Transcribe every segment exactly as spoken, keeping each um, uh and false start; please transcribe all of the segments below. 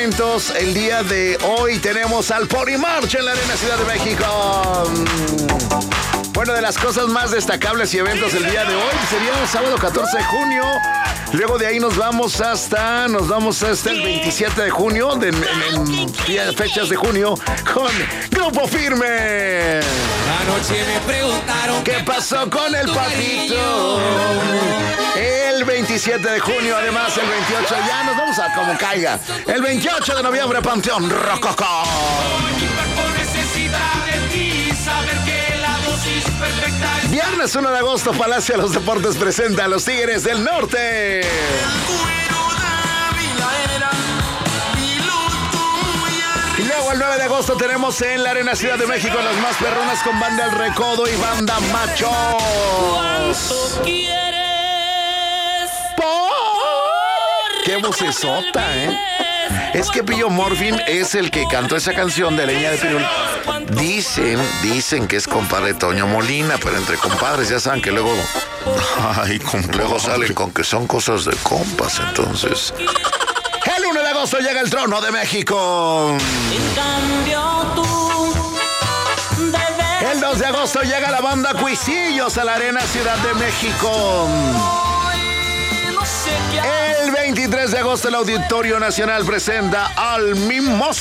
eventos el día de hoy. Tenemos al Ponimarch en la Arena Ciudad de México. Bueno, de las cosas más destacables y eventos del día de hoy sería el sábado catorce de junio. Luego de ahí nos vamos hasta, nos vamos hasta el veintisiete de junio, de, en, en fechas de junio, con Grupo Firme. Anoche me preguntaron ¿qué pasó con el Patito? El veintisiete de junio, además el veintiocho, ya nos vamos a como caiga. El veintiocho de noviembre, Panteón Rococó. Viernes uno de agosto, Palacio de los Deportes presenta a los Tigres del Norte. Y luego el nueve de agosto tenemos en la Arena Ciudad de México las más perronas con Banda El Recodo y Banda Machos. ¿Cuánto quieres? ¡Por! ¡Qué vocesota, eh! Es que Pillo Morfin es el que cantó esa canción de Leña de Pirul. Dicen, dicen que es compadre Toño Molina, pero entre compadres ya saben que luego, ay, luego salen con que son cosas de compas, entonces. El uno de agosto llega el Trono de México. En cambio tú debes... El dos de agosto llega la banda Cuisillos a la Arena Ciudad de México. El veintitrés de agosto el Auditorio Nacional presenta al Mimoso.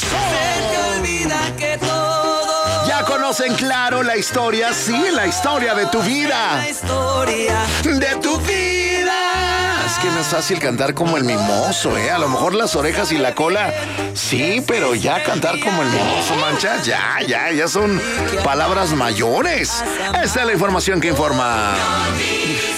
Ya conocen claro la historia, sí, la historia de tu vida. La historia de tu vida. Es que no es fácil cantar como el Mimoso, ¿eh? A lo mejor las orejas y la cola, sí, pero ya cantar como el Mimoso, mancha, ya, ya, ya son palabras mayores. Esta es la información que informa.